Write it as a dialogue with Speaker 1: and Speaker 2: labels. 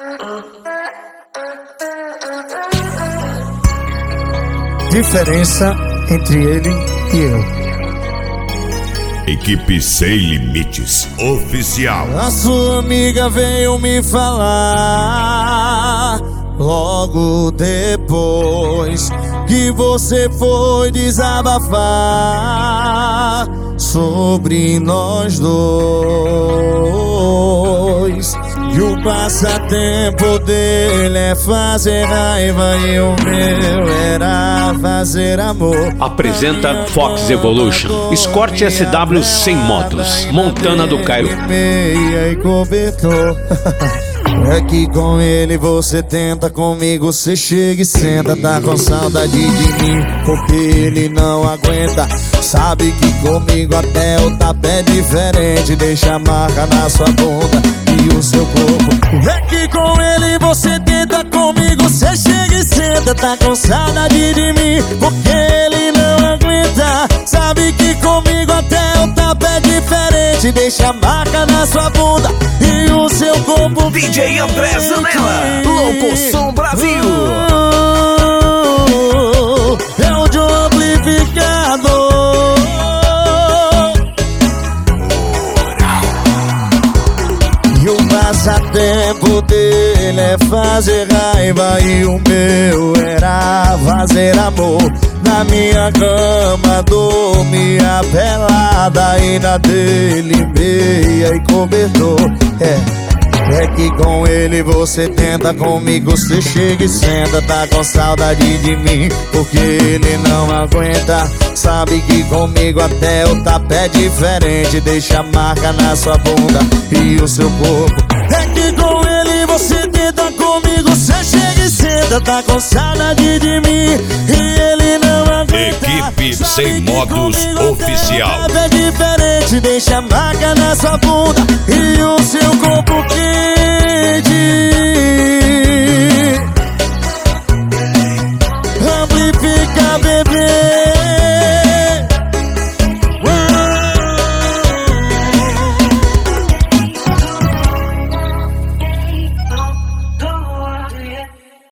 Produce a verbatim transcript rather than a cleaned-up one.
Speaker 1: Diferença entre ele e eu.
Speaker 2: Equipe Sem Limites Oficial.
Speaker 3: A sua amiga veio me falar logo depois que você foi desabafar sobre nós dois. E o passatempo dele é fazer raiva e o meu era fazer amor.
Speaker 4: Apresenta Fox Evolution, Escort S W sem motos, Montana do Cairo.
Speaker 3: Meia e cobertor. É que com ele você tenta, comigo você chega e senta. Tá com saudade de mim, porque ele não aguenta. Sabe que comigo até o tapa é diferente. Deixa a marca na sua bunda e o seu corpo. É que com ele você tenta, comigo você chega e senta. Tá com saudade de mim, porque ele não aguenta. Sabe que comigo até o tapa é diferente. Deixa a marca na sua bunda e o seu corpo.
Speaker 2: D J André Zanella, Louco Som Brasil.
Speaker 3: É o de um amplificador. E o passatempo dele é fazer raiva e o meu era fazer amor. Na minha cama dormia pelada e na dele meia e cobertor. É É que com ele você tenta, comigo você chega e senta. Tá com saudade de mim, porque ele não aguenta. Sabe que comigo até o tapa é diferente. Deixa a marca na sua bunda e o seu corpo. É que com ele você tenta, comigo você chega e senta. Tá com saudade de mim e ele não aguenta.
Speaker 2: Equipe Sem Modos Oficial.
Speaker 3: É diferente, deixa a marca na sua bunda e o seu corpo quente.